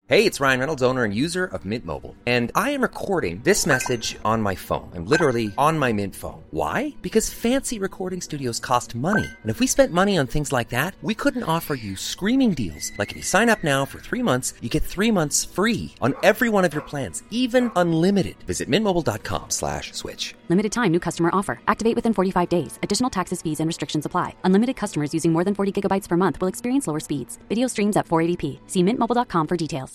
Hey, it's Ryan Reynolds, owner and user of Mint Mobile. And I am recording this message on my phone. I'm literally on my Mint phone. Why? Because fancy recording studios cost money. And if we spent money on things like that, we couldn't offer you screaming deals. Like if you sign up now for 3 months, you get 3 months free on every one of your plans, even unlimited. Visit mintmobile.com/switch. Limited time new customer offer. Activate within 45 days. Additional taxes, fees, and restrictions apply. Unlimited customers using more than 40 gigabytes per month will experience lower speeds. Video streams at 480p. See mintmobile.com for details.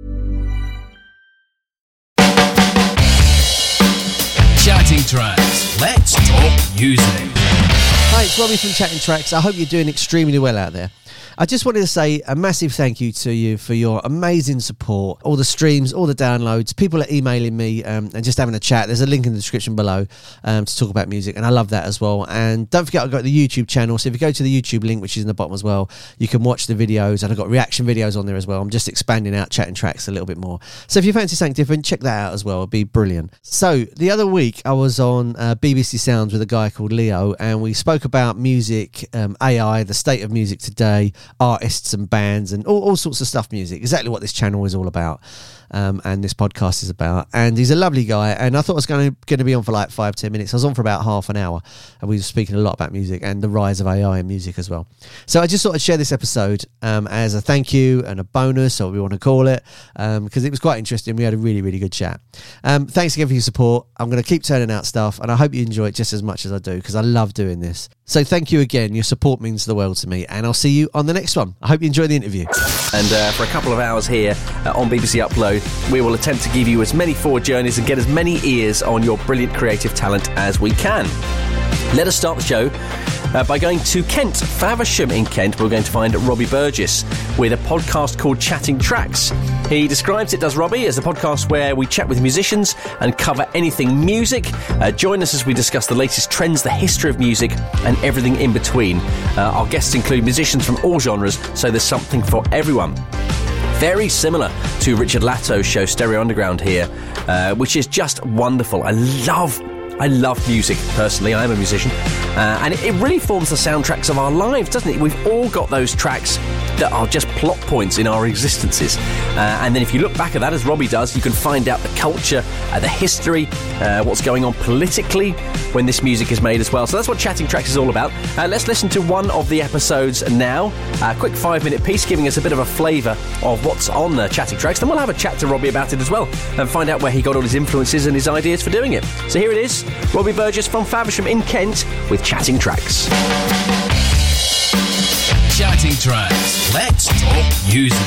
Chatting Tracks. Let's talk music. Hi, it's Robbie from Chatting Tracks. I hope you're doing extremely well out there. I just wanted to say a massive thank you to you for your amazing support, all the streams, all the downloads. People are emailing me and just having a chat. There's a link in the description below to talk about music, and I love that as well. And don't forget, I've got the YouTube channel, so if you go to the YouTube link, which is in the bottom as well, you can watch the videos, and I've got reaction videos on there as well. I'm just expanding out Chatting Tracks a little bit more. So if you fancy something different, check that out as well. It'd be brilliant. So the other week, I was on BBC Sounds with a guy called Leo, and we spoke about music, AI, the state of music today, artists and bands and all sorts of stuff music, exactly what this channel is all about, and this podcast is about. And he's a lovely guy, and I thought I was going to be on for like 5-10 minutes. I was on for about half an hour, and we were speaking a lot about music and the rise of AI in music as well. So I just thought I'd share this episode as a thank you and a bonus, or we want to call it, because it was quite interesting. We had a really, really good chat. Thanks again for your support. I'm going to keep turning out stuff, and I hope you enjoy it just as much as I do, because I love doing this. So thank you again. Your support means the world to me, and I'll see you on the next one. I hope you enjoy the interview. And for a couple of hours here on BBC Upload, we will attempt to give you as many forward journeys and get as many ears on your brilliant creative talent as we can. Let us start the show by going to Kent, Faversham in Kent. We're going to find Robbie Burgess with a podcast called Chatting Tracks. He describes it, does Robbie, as a podcast where we chat with musicians and cover anything music. Join us as we discuss the latest trends, the history of music, and everything in between. Our guests include musicians from all genres, so there's something for everyone. Very similar to Richard Latto's show Stereo Underground here, which is just wonderful. I love music, personally. I am a musician. And it really forms the soundtracks of our lives, doesn't it? We've all got those tracks that are just plot points in our existences. And then if you look back at that, as Robbie does, you can find out the culture, the history, what's going on politically when this music is made as well. So that's what Chatting Tracks is all about. Let's listen to one of the episodes now. A quick 5-minute piece giving us a bit of a flavour of what's on Chatting Tracks. Then we'll have a chat to Robbie about it as well and find out where he got all his influences and his ideas for doing it. So here it is, Robbie Burgess from Faversham in Kent with Chatting Tracks. Chatting Tracks. Let's talk music.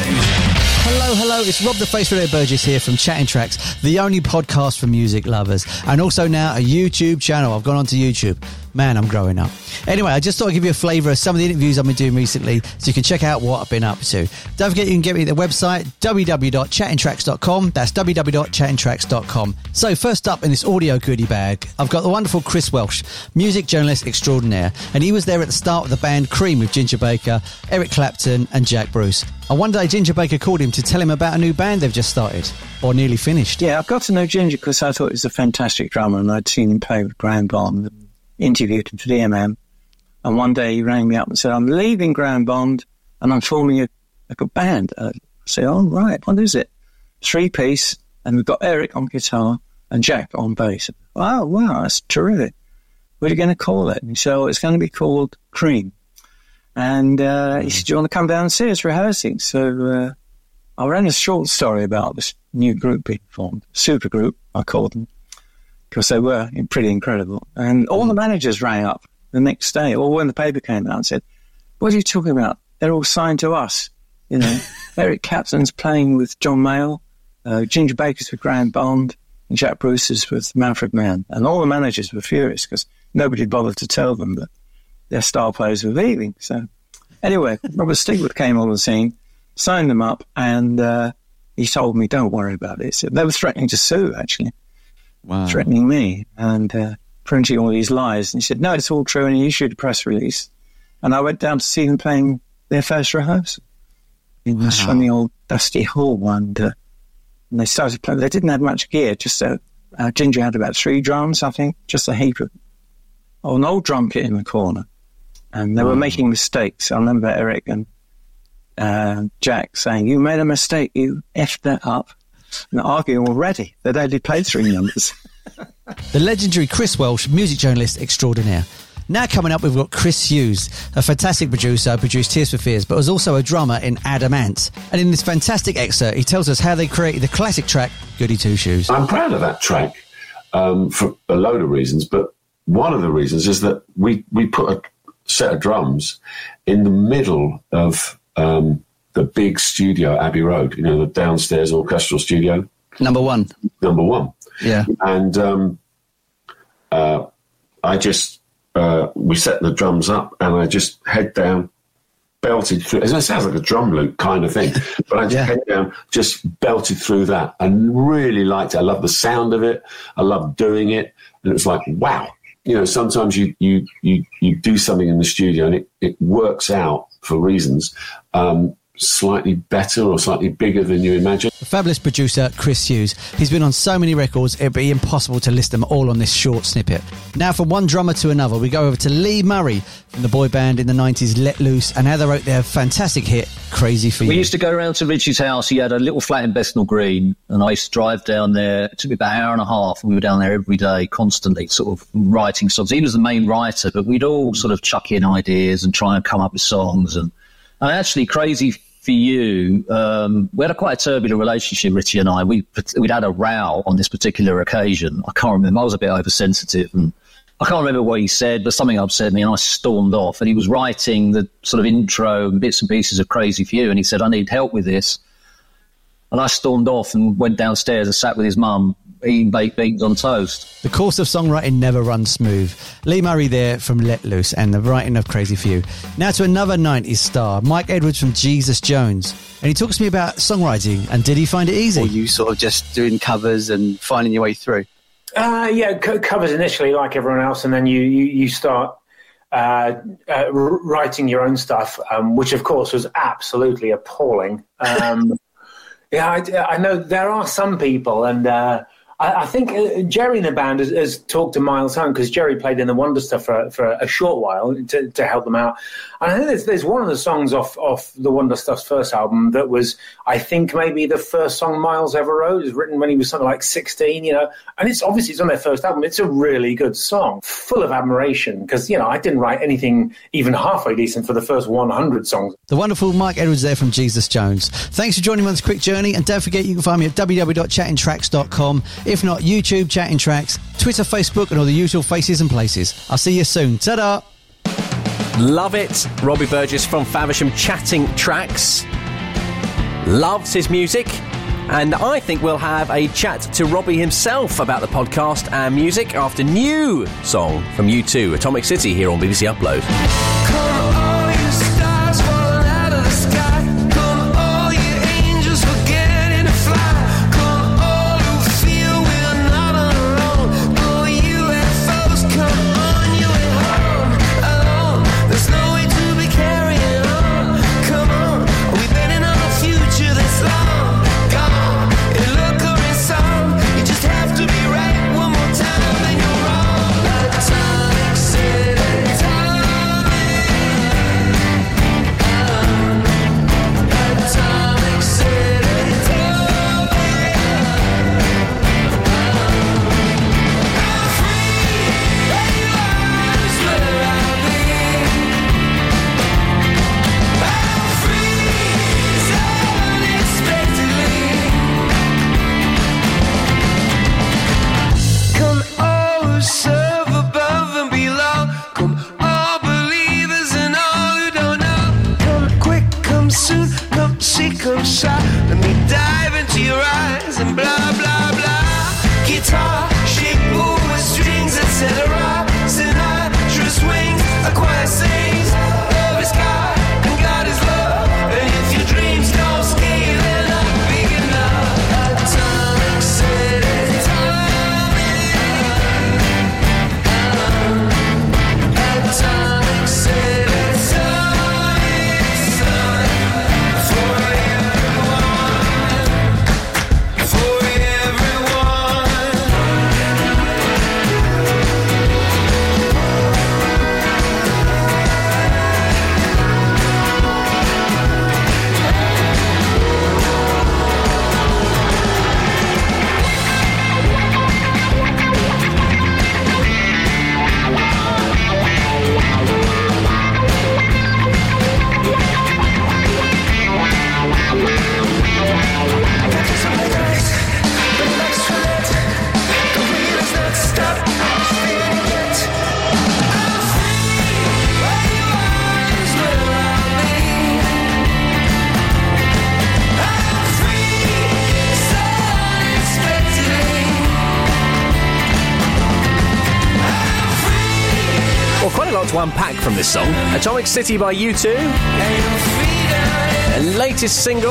Hello, it's Rob the Face Radio Burgess here from Chatting Tracks, the only podcast for music lovers, and also now a YouTube channel. I've gone onto YouTube. Man, I'm growing up. Anyway, I just thought I'd give you a flavour of some of the interviews I've been doing recently so you can check out what I've been up to. Don't forget you can get me at the website www.chattingtracks.com. That's www.chattingtracks.com. So first up in this audio goodie bag, I've got the wonderful Chris Welsh, music journalist extraordinaire, and he was there at the start of the band Cream with Ginger Baker, Eric Clapton and Jack Bruce. And one day Ginger Baker called him to tell him about a new band they've just started, or nearly finished. Yeah, I got to know Ginger because I thought he was a fantastic drummer, and I'd seen him play with Graham Bond, interviewed him for the MM. And one day he rang me up and said, I'm leaving Graham Bond and I'm forming a good band. I said, oh, right, what is it? 3-piece, and we've got Eric on guitar and Jack on bass. Oh, wow, that's terrific. What are you going to call it? And he said, oh, it's going to be called Cream. And he said, do you want to come down and see us rehearsing? So I ran a short story about this new group being formed, super group, I called them, because they were pretty incredible. And all the managers rang up the next day, or when the paper came out, and said, what are you talking about? They're all signed to us. You know, Eric Clapton's playing with John Mayall, Ginger Baker's with Graham Bond, and Jack Bruce is with Manfred Mann. And all the managers were furious because nobody bothered to tell them that their star players were leaving. So anyway, Robert Stigwood came on the scene, signed them up, and he told me, don't worry about it. So they were threatening to sue, actually. Wow. Threatening me and printing all these lies. And he said, no, it's all true. And he issued a press release. And I went down to see them playing their first rehearsal in this funny old dusty hall. And they started playing. They didn't have much gear. Just Ginger had about 3 drums, I think, just a heap of an old drum kit in the corner. And they were making mistakes. I remember Eric and Jack saying, "You made a mistake, you effed that up," and arguing already. They'd only played 3 numbers. The legendary Chris Welsh, music journalist extraordinaire. Now coming up, we've got Chris Hughes, a fantastic producer who produced Tears for Fears, but was also a drummer in Adam Ant. And in this fantastic excerpt, he tells us how they created the classic track, Goody Two Shoes. I'm proud of that track for a load of reasons, but one of the reasons is that we put a set of drums in the middle of the big studio at Abbey Road, the downstairs orchestral studio. Number one. Yeah. And we set the drums up and I just head down, belted through. It sounds like a drum loop kind of thing, but I just head down, just belted through that and really liked it. I love the sound of it. I love doing it. And it was like, wow. Sometimes you do something in the studio and it works out for reasons slightly better or slightly bigger than you imagine. The fabulous producer, Chris Hughes. He's been on so many records, it'd be impossible to list them all on this short snippet. Now, from one drummer to another, we go over to Lee Murray from the boy band in the 90s, Let Loose, and how they wrote their fantastic hit, Crazy for You. We used to go around to Richie's house. He had a little flat in Bethnal Green, and I used to drive down there. It took me about an hour and a half, and we were down there every day, constantly, sort of writing songs. He was the main writer, but we'd all sort of chuck in ideas and try and come up with songs. And actually, Crazy for You, we had quite a turbulent relationship, Richie and I. We'd had a row on this particular occasion. I can't remember. I was a bit oversensitive, and I can't remember what he said, but something upset me, and I stormed off. And he was writing the sort of intro and bits and pieces of Crazy for You, and he said, "I need help with this." And I stormed off and went downstairs and sat with his mum, eating baked beans on toast. The course of songwriting never runs smooth. Lee Murray there from Let Loose and the writing of Crazy for You. Now to another 90s star, Mike Edwards from Jesus Jones. And he talks to me about songwriting, and did he find it easy? Or you sort of just doing covers and finding your way through? Covers initially like everyone else, and then you start writing your own stuff, which of course was absolutely appalling. I know there are some people, and I think Jerry in the band has talked to Miles Hunt, because Jerry played in the Wonder Stuff for a short while to help them out. And I think there's one of the songs off the Wonder Stuff's first album that was, I think, maybe the first song Miles ever wrote. It was written when he was something like 16, and it's on their first album. It's a really good song, full of admiration, because, I didn't write anything even halfway decent for the first 100 songs. The wonderful Mike Edwards there from Jesus Jones. Thanks for joining me on this quick journey, and don't forget you can find me at www.chattingtracks.com. If not, YouTube, Chatting Tracks, Twitter, Facebook, and all the usual faces and places. I'll see you soon. Ta-da! Love it. Robbie Burgess from Faversham, Chatting Tracks. Loves his music. And I think we'll have a chat to Robbie himself about the podcast and music after new song from U2, Atomic City, here on BBC Upload. lot to unpack from this song. Atomic City by U2. Their latest single.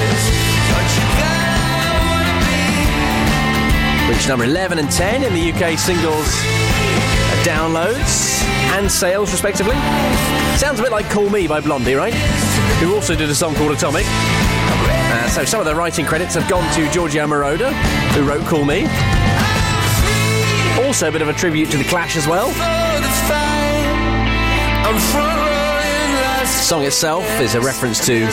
Reached number 11 and 10 in the UK singles downloads and sales, respectively. Sounds a bit like Call Me by Blondie, right? Who also did a song called Atomic. So some of the writing credits have gone to Giorgio Moroder, who wrote Call Me. Also a bit of a tribute to The Clash as well. The song itself is a reference to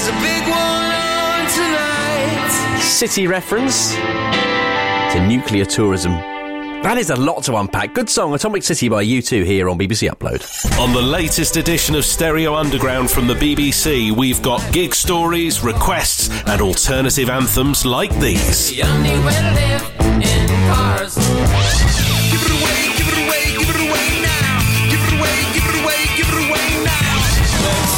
city reference to nuclear tourism. That is a lot to unpack. Good song, Atomic City by U2 here on BBC Upload. On the latest edition of Stereo Underground from the BBC, we've got gig stories, requests and alternative anthems like these. The only way to live in cars. Give it away, give it away, give it away now. Give it away, give it away, give it away now. Let's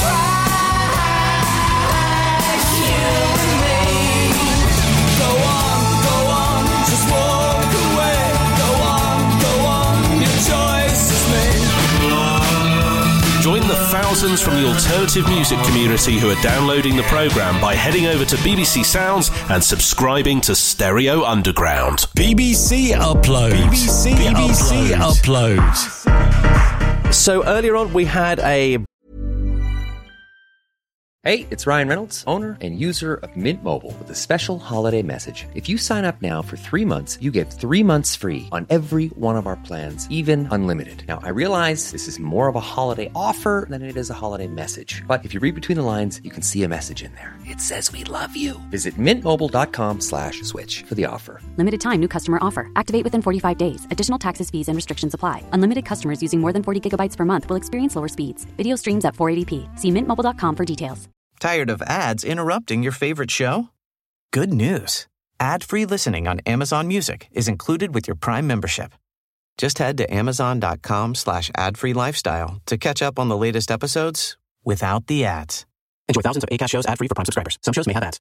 ride, you and me. Go on, just walk away. Go on, your choice is made. Join the thousands from the alternative music community who are downloading the programme by heading over to BBC Sounds and subscribing to Stereo Underground. BBC Upload. BBC Upload. So earlier on we had a... Hey, it's Ryan Reynolds, owner and user of Mint Mobile, with a special holiday message. If you sign up now for 3 months, you get 3 months free on every one of our plans, even unlimited. Now, I realize this is more of a holiday offer than it is a holiday message. But if you read between the lines, you can see a message in there. It says we love you. Visit mintmobile.com/switch for the offer. Limited time new customer offer. Activate within 45 days. Additional taxes, fees, and restrictions apply. Unlimited customers using more than 40 gigabytes per month will experience lower speeds. Video streams at 480p. See mintmobile.com for details. Tired of ads interrupting your favorite show? Good news. Ad-free listening on Amazon Music is included with your Prime membership. Just head to amazon.com/ad-free lifestyle to catch up on the latest episodes without the ads. Enjoy thousands of Acast shows ad-free for Prime subscribers. Some shows may have ads.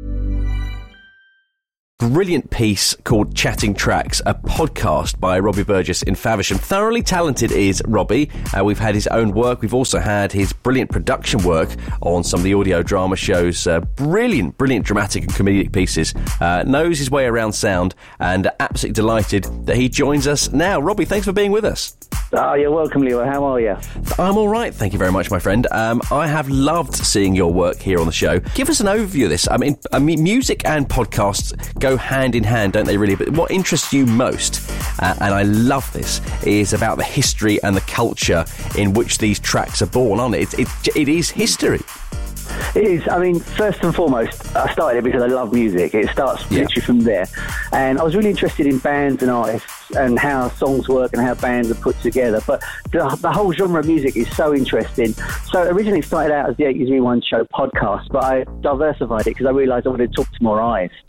Brilliant piece called Chatting Tracks, a podcast by Robbie Burgess in Faversham. Thoroughly talented is Robbie. We've had his own work. We've also had his brilliant production work on some of the audio drama shows. Brilliant dramatic and comedic pieces. Knows his way around sound, and absolutely delighted that he joins us now. Robbie, thanks for being with us. Oh, you're welcome, Leo. How are you? I'm all right, thank you very much, my friend. I have loved seeing your work here on the show. Give us an overview of this. I mean, music and podcasts go hand in hand, don't they, really? But what interests you most, and I love this, is about the history and the culture in which these tracks are born, aren't it? It is history. It is. I mean, first and foremost, I started it because I love music. It starts literally from there. And I was really interested in bands and artists and how songs work and how bands are put together. But the whole genre of music is so interesting. So originally it started out as the 80s Rewind Show podcast, but I diversified it because I realised I wanted to talk to more artists.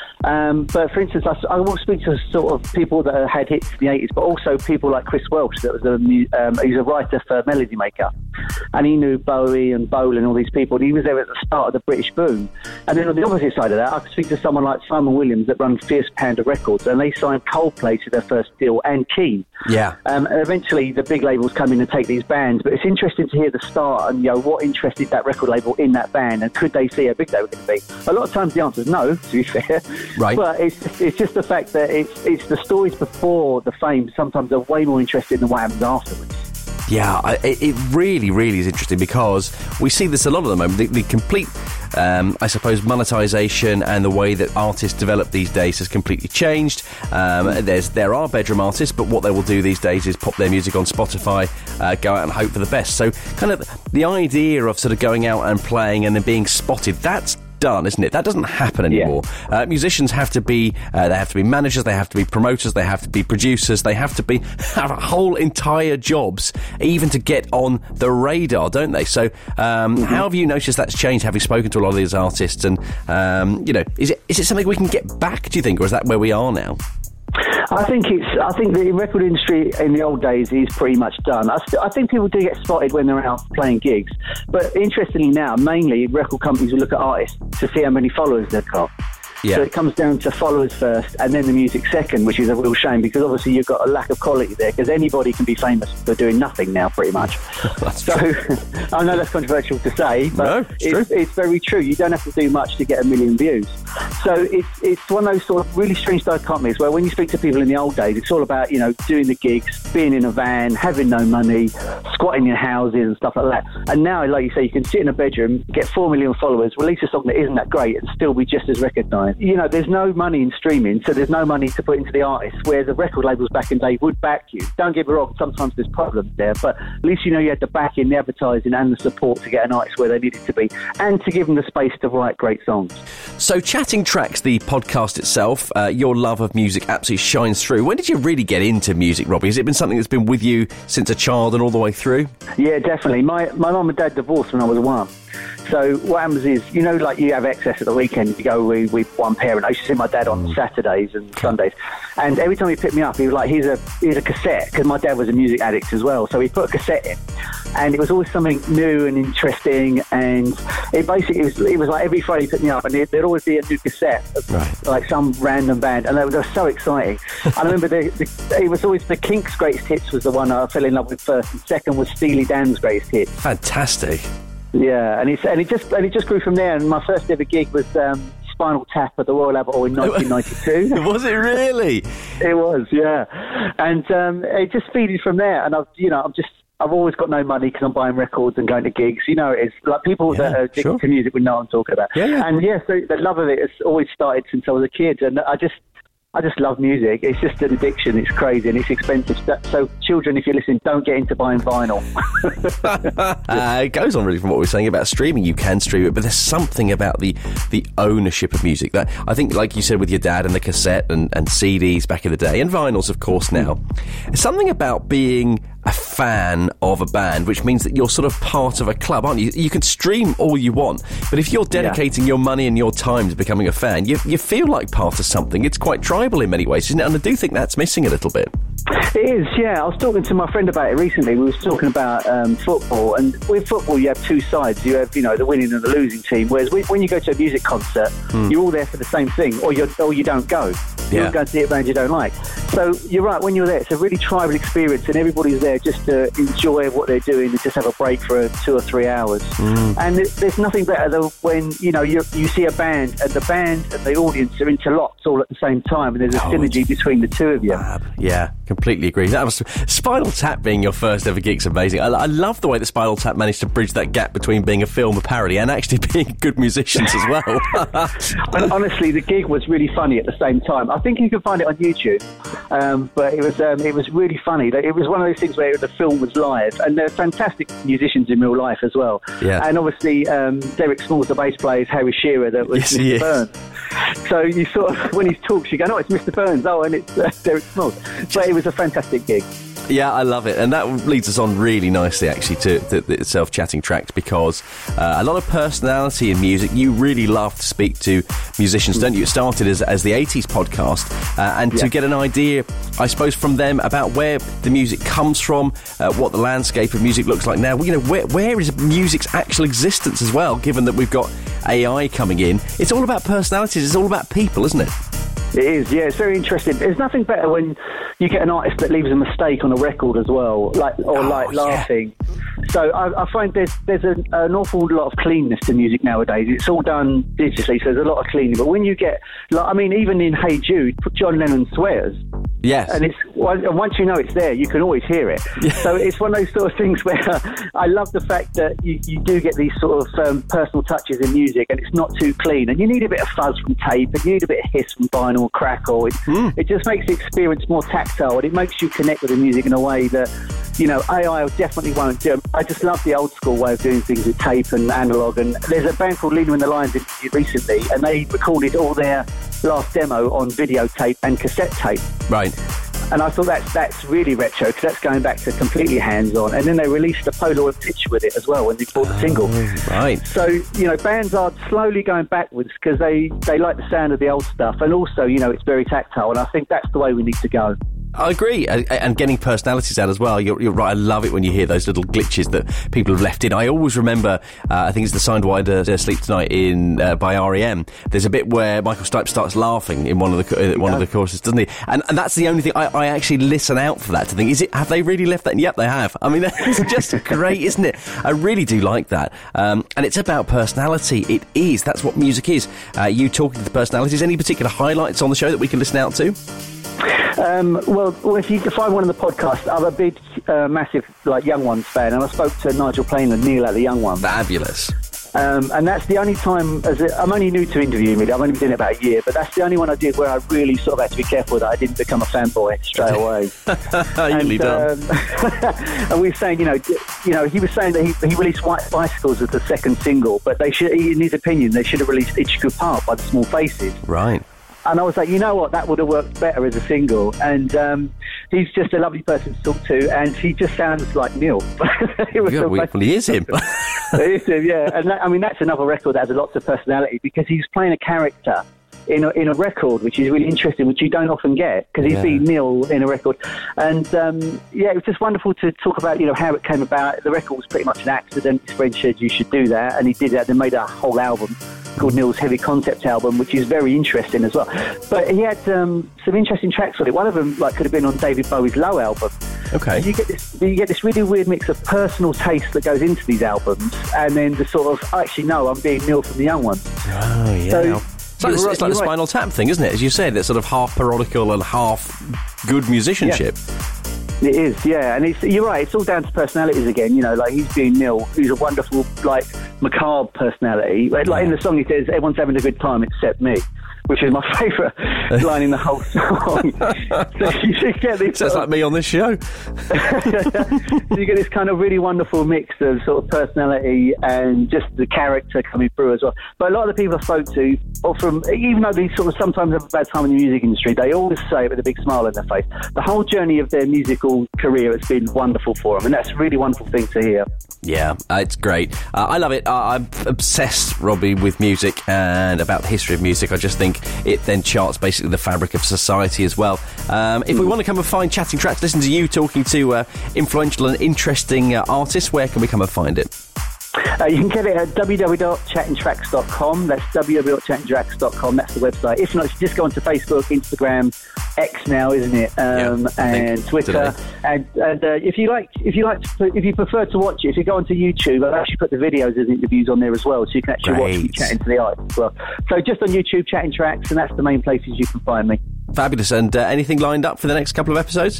But for instance, I will speak to sort of people that had hits in the 80s, but also people like Chris Welch, that was he's a writer for Melody Maker, and he knew Bowie and Bolan and all these people, and he was there at the start of the British boom. And then on the opposite side of that, I could speak to someone like Simon Williams that run Fierce Panda Records, and they signed Coldplay to their first deal, and Keane. Yeah. And eventually the big labels come in and take these bands, but it's interesting to hear the start and, what interested that record label in that band, and could they see how big they were going to be? A lot of times the answer is no, to be fair. Right. But it's just the fact that it's the stories before the fame sometimes are way more interesting than what happens afterwards. Yeah, it really, really is interesting, because we see this a lot at the moment. The complete, I suppose, monetization and the way that artists develop these days has completely changed. There are bedroom artists, but what they will do these days is pop their music on Spotify, go out and hope for the best. So kind of the idea of sort of going out and playing and then being spotted, that's done, isn't it? That doesn't happen anymore. Yeah. Musicians have to be managers, they have to be promoters, they have to be producers, they have to have whole entire jobs even to get on the radar, don't they? So how have you noticed that's changed, having spoken to a lot of these artists? And is it something we can get back, do you think, or is that where we are now? I think the record industry in the old days is pretty much done. I think people do get spotted when they're out playing gigs, but interestingly now, mainly record companies will look at artists to see how many followers they've got. Yeah. So it comes down to followers first and then the music second, which is a real shame because obviously you've got a lack of quality there because anybody can be famous for doing nothing now pretty much. So I know that's controversial to say, but it's very true. You don't have to do much to get 1 million views. So it's one of those sort of really strange dichotomies where when you speak to people in the old days, it's all about, you know, doing the gigs, being in a van, having no money, squatting in houses and stuff like that. And now, like you say, you can sit in a bedroom, get 4 million followers, release a song that isn't that great and still be just as recognised. You know, there's no money in streaming, so there's no money to put into the artists, where the record labels back in the day would back you. Don't get me wrong, sometimes there's problems there, but at least you know you had the backing, the advertising and the support to get an artist where they needed to be and to give them the space to write great songs. So Chatting Tracks, the podcast itself, your love of music absolutely shines through. When did you really get into music, Robbie? Has it been something that's been with you since a child and all the way through? Yeah, definitely. My mum and dad divorced when I was 1. So what happens is, you know, like you have excess at the weekend, you go with one parent. I used to see my dad on Saturdays and Sundays, and every time he picked me up, he was like, here's a cassette, because my dad was a music addict as well. So he put a cassette in, and it was always something new and interesting. And it was like every Friday he picked me up, and there'd always be a new cassette, of, like some random band, and they were so exciting. I remember it was always the Kinks' greatest hits was the one I fell in love with first, and second was Steely Dan's greatest hits. Fantastic. Yeah, and it just grew from there. And my first ever gig was Spinal Tap at the Royal Albert Hall in 1992. Was it really? It was, yeah. And it just feeded from there. And I've always got no money because I'm buying records and going to gigs. You know, it's like people that are addicted to music would know what I'm talking about. Yeah. And so the love of it has always started since I was a kid, and I just love music. It's just an addiction. It's crazy and it's expensive. So children, if you're listening, don't get into buying vinyl. It goes on really from what we were saying about streaming. You can stream it, but there's something about the ownership of music that I think, like you said with your dad and the cassette and CDs back in the day, and vinyls, of course, now. There's something about being a fan of a band, which means that you're sort of part of a club, aren't you? You can stream all you want, but if you're dedicating your money and your time to becoming a fan, you feel like part of something. It's quite tribal in many ways, isn't it? And I do think that's missing a little bit. It is, yeah. I was talking to my friend about it recently. We were talking about football, and with football you have two sides. You have, you know, the winning and the losing team, whereas when you go to a music concert, you're all there for the same thing, or you don't go. You don't go to see a band you don't like. So you're right, when you're there, it's a really tribal experience, and everybody's there just to enjoy what they're doing and just have a break for 2 or 3 hours. And there's nothing better than when, you know, you see a band and the audience are interlocked all at the same time, and there's a synergy between the two of you. Yeah, completely agree. That was Spinal Tap being your first ever gig's amazing. I love the way that Spinal Tap managed to bridge that gap between being a film, a parody, and actually being good musicians as well. And honestly, the gig was really funny at the same time. I think you can find it on YouTube, but it was really funny. It was one of those things where the film was live, and they're fantastic musicians in real life as well. Yeah. And obviously, Derek Smalls, the bass player, is Harry Shearer, that was Mr. Burns. So you sort of, when he talks, you go, "No, it's Mr. Burns." Oh, and it's Derek Smalls. But it was a fantastic gig. Yeah, I love it. And that leads us on really nicely, actually, to itself Chatting Tracks, because a lot of personality in music. You really love to speak to musicians, don't you? It started as the 80s podcast, and to get an idea, I suppose, from them about where the music comes from, what the landscape of music looks like now. You know, where is music's actual existence as well, given that we've got AI coming in. It's all about personalities. It's all about people, isn't it? It is, yeah. It's very interesting. There's nothing better when you get an artist that leaves a mistake on a record as well, laughing. So I find there's an awful lot of cleanness to music nowadays. It's all done digitally, so there's a lot of cleaning. But when you get, even in Hey Jude, John Lennon swears. Yes. And once you know it's there, you can always hear it. Yeah. So it's one of those sort of things where I love the fact that you do get these sort of personal touches in music, and it's not too clean. And you need a bit of fuzz from tape, and you need a bit of hiss from vinyl, crackle. It just makes the experience more tactile, and it makes you connect with the music in a way that, you know, AI definitely won't do. I just love the old school way of doing things with tape and analog. And there's a band called Leaning in the Lions recently, and they recorded all their last demo on videotape and cassette tape. Right. And I thought that's really retro, because that's going back to completely hands-on. And then they released a Polaroid picture with it as well when they bought the single. Right. So, you know, bands are slowly going backwards because they like the sound of the old stuff. And also, you know, it's very tactile. And I think that's the way we need to go. I agree, and getting personalities out as well. You're right. I love it when you hear those little glitches that people have left in. I always remember, I think it's the Signed Wider Sleep Tonight by R.E.M. There's a bit where Michael Stipe starts laughing in one of the choruses, doesn't he? And that's the only thing I actually listen out for that to think, have they really left that? And yep, they have. I mean, that's just great, isn't it? I really do like that. And it's about personality. It is. That's what music is. You talking to the personalities. Any particular highlights on the show that we can listen out to? Well, if you can find one of the podcasts, I'm a big, massive, Young Ones fan, and I spoke to Nigel Plain and Neil at the Young Ones. Fabulous. And that's the only time, I'm only new to interviewing, really. I've only been doing it about a year, but that's the only one I did where I really sort of had to be careful that I didn't become a fanboy straight away. Usually done. And we were saying, he was saying that he released White Bicycles as the second single, but they should, in his opinion, they should have released Itchy Good Part by the Small Faces. Right. And I was like, you know what, that would have worked better as a single. And he's just a lovely person to talk to, and he just sounds like Neil. He is him. He is him, yeah. And that's another record that has lots of personality, because he's playing a character in a record, which is really interesting, which you don't often get, because he's being Neil in a record. And it was just wonderful to talk about, how it came about. The record was pretty much an accident. His friend said you should do that, and he did that. They made a whole album called Neil's Heavy Concept Album, which is very interesting as well. But he had some interesting tracks on it. One of them could have been on David Bowie's Low album. Okay. And you get this really weird mix of personal taste that goes into these albums, and then the sort of, actually no, I'm being Neil from the Young Ones. Oh yeah. So, it's like the Spinal Tap thing, isn't it? As you said, it's sort of half parodical and half good musicianship. Yeah. It is, yeah, and you're right. It's all down to personalities again. He's being Neil, who's a wonderful, macabre personality. In the song, he says, "Everyone's having a good time except me," which is my favourite line in the whole song. So you get this. Sounds like me on this show. So you get this kind of really wonderful mix of sort of personality and just the character coming through as well. But a lot of the people I spoke to, even though they sort of sometimes have a bad time in the music industry, they always say it with a big smile on their face. The whole journey of their musical career has been wonderful for them, and that's a really wonderful thing to hear. Yeah, it's great. I love it. I'm obsessed, Robbie, with music and about the history of music. I just think it then charts basically the fabric of society as well. If we want to come and find Chatting Tracks, listen to you talking to influential and interesting artists, where can we come and find it? You can get it at www.chattingtracks.com. That's www.chattingtracks.com. That's the website. If not, you just go onto Facebook, Instagram, X now, isn't it? And Twitter. And if you prefer to watch it, if you go onto YouTube, I've actually put the videos of the interviews on there as well, so you can actually watch me chatting to the artists as well. So just on YouTube, Chatting Tracks, and that's the main places you can find me. Fabulous. And anything lined up for the next couple of episodes?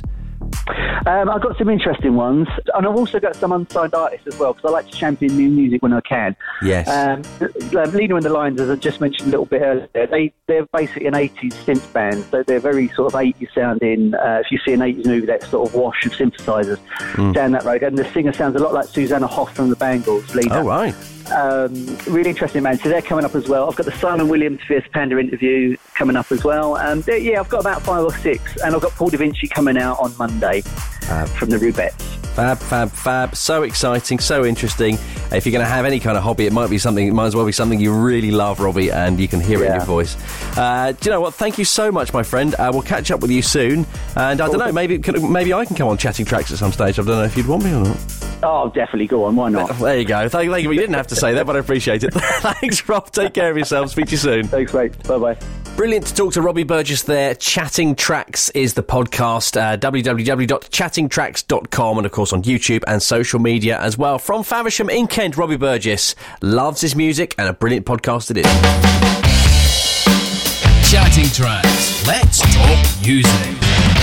I've got some interesting ones, and I've also got some unsigned artists as well, because I like to champion new music when I can. Yes. Leader and the Lions, as I just mentioned a little bit earlier, they're basically an 80s synth band, so they're very sort of 80s sounding. If you see an 80s movie, that sort of wash of synthesizers down that road, and the singer sounds a lot like Susanna Hoff from the Bangles. Leader. Oh, right. Really interesting band, so they're coming up as well. I've got the Simon Williams Fierce Panda interview coming up as well. I've got about 5 or 6, and I've got Paul Da Vinci coming out on Monday from the Rubettes. Fab. So exciting, so interesting. If you're going to have any kind of hobby, it might as well be something you really love, Robbie, and you can hear it in your voice. Do you know what? Thank you so much, my friend. We'll catch up with you soon. And I don't know, maybe I can come on Chatting Tracks at some stage. I don't know if you'd want me or not. Oh, definitely, go on, why not? There you go. Thank you. You didn't have to say that, but I appreciate it. Thanks, Rob. Take care of yourself. Speak to you soon. Thanks, mate. Bye-bye. Brilliant to talk to Robbie Burgess there. Chatting Tracks is the podcast. www.chattingtracks.com, and of course on YouTube and social media as well. From Faversham in Kent, Robbie Burgess loves his music, and a brilliant podcast it is. Chatting Tracks. Let's talk music.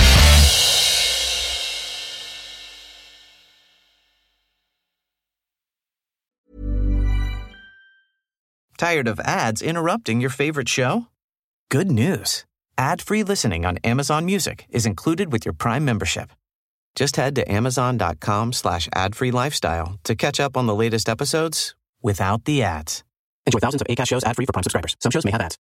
Tired of ads interrupting your favorite show? Good news. Ad-free listening on Amazon Music is included with your Prime membership. Just head to amazon.com/ad-free lifestyle to catch up on the latest episodes without the ads. Enjoy thousands of Acast shows ad-free for Prime subscribers. Some shows may have ads.